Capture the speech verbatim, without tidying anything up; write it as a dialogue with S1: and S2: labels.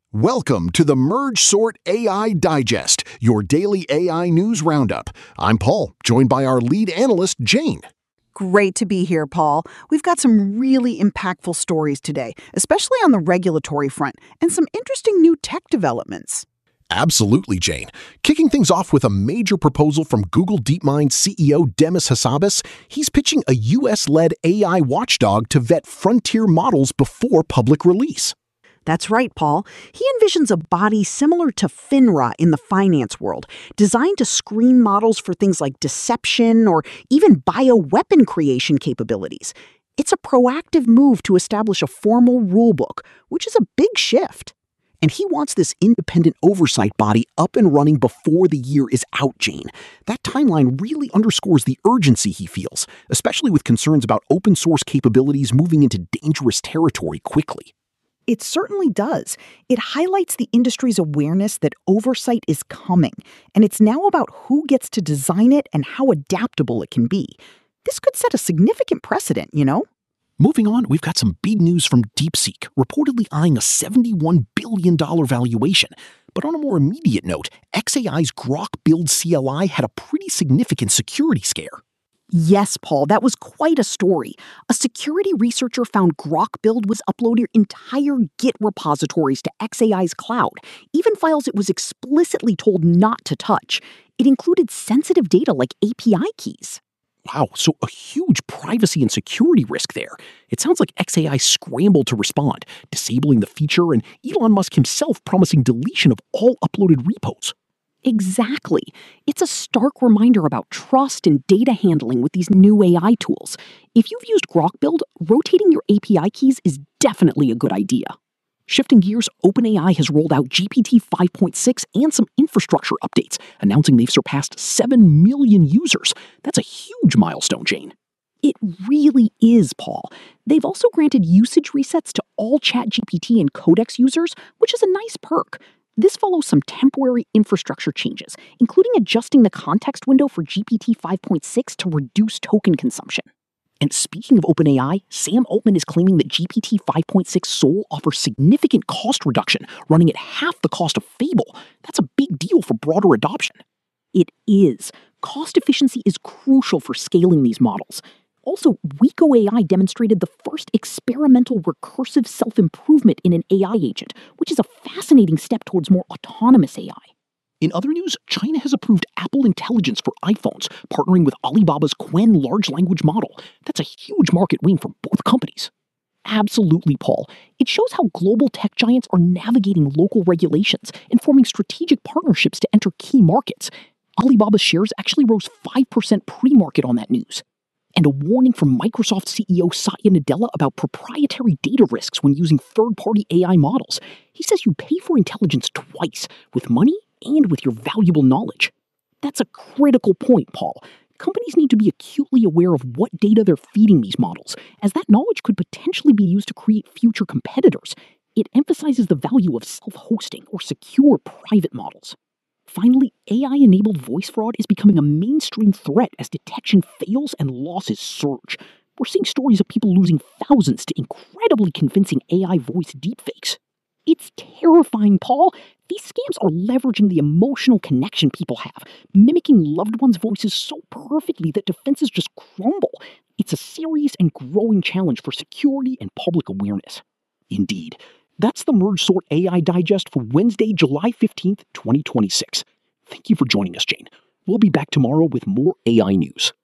S1: Welcome to the MergeSort A I Digest, your daily A I news roundup. I'm Paul, joined by our lead analyst, Jane.
S2: Great to be here, Paul. We've got some really impactful stories today, especially on the regulatory front, and some interesting new tech developments.
S1: Absolutely, Jane. Kicking things off with a major proposal from Google DeepMind C E O Demis Hassabis, he's pitching a U S-led A I watchdog to vet frontier models before public release.
S2: That's right, Paul. He envisions a body similar to FINRA in the finance world, designed to screen models for things like deception or even bioweapon creation capabilities. It's a proactive move to establish a formal rulebook, which is a big shift.
S3: And he wants this independent oversight body up and running before the year is out, Jane. That timeline really underscores the urgency he feels, especially with concerns about open source capabilities moving into dangerous territory quickly.
S2: It certainly does. It highlights the industry's awareness that oversight is coming, and it's now about who gets to design it and how adaptable it can be. This could set a significant precedent, you know?
S3: Moving on, we've got some big news from DeepSeek, reportedly eyeing a seventy-one billion dollars valuation. But on a more immediate note, xAI's Grok Build C L I had a pretty significant security scare.
S2: Yes, Paul, that was quite a story. A security researcher found Grok Build was uploading entire Git repositories to xAI's cloud, even files it was explicitly told not to touch. It included sensitive data like A P I keys.
S3: Wow, so a huge privacy and security risk there. It sounds like xAI scrambled to respond, disabling the feature, and Elon Musk himself promising deletion of all uploaded repos.
S2: Exactly. It's a stark reminder about trust and data handling with these new A I tools. If you've used Grok Build, rotating your A P I keys is definitely a good idea. Shifting gears, OpenAI has rolled out G P T five point six and some infrastructure updates, announcing they've surpassed seven million users. That's a huge milestone, Jane. It really is, Paul. They've also granted usage resets to all ChatGPT and Codex users, which is a nice perk. This follows some temporary infrastructure changes, including adjusting the context window for G P T five point six to reduce token consumption.
S3: And speaking of OpenAI, Sam Altman is claiming that G P T five point six Sol offers significant cost reduction, running at half the cost of Fable. That's a big deal for broader adoption.
S2: It is. Cost efficiency is crucial for scaling these models. Also, Wiko A I demonstrated the first experimental recursive self-improvement in an A I agent, which is a fascinating step towards more autonomous A I.
S3: In other news, China has approved Apple Intelligence for iPhones, partnering with Alibaba's Qwen large language model. That's a huge market win for both companies.
S2: Absolutely, Paul. It shows how global tech giants are navigating local regulations and forming strategic partnerships to enter key markets. Alibaba's shares actually rose five percent pre-market on that news. And a warning from Microsoft C E O Satya Nadella about proprietary data risks when using third-party A I models. He says you pay for intelligence twice, with money and with your valuable knowledge. That's a critical point, Paul. Companies need to be acutely aware of what data they're feeding these models, as that knowledge could potentially be used to create future competitors. It emphasizes the value of self-hosting or secure private models. Finally, A I-enabled voice fraud is becoming a mainstream threat as detection fails and losses surge. We're seeing stories of people losing thousands to incredibly convincing A I voice deepfakes. It's terrifying, Paul. These scams are leveraging the emotional connection people have, mimicking loved ones' voices so perfectly that defenses just crumble. It's a serious and growing challenge for security and public awareness.
S3: Indeed. That's the MergeSort A I Digest for Wednesday, July fifteenth, twenty twenty-six. Thank you for joining us, Jane. We'll be back tomorrow with more A I news.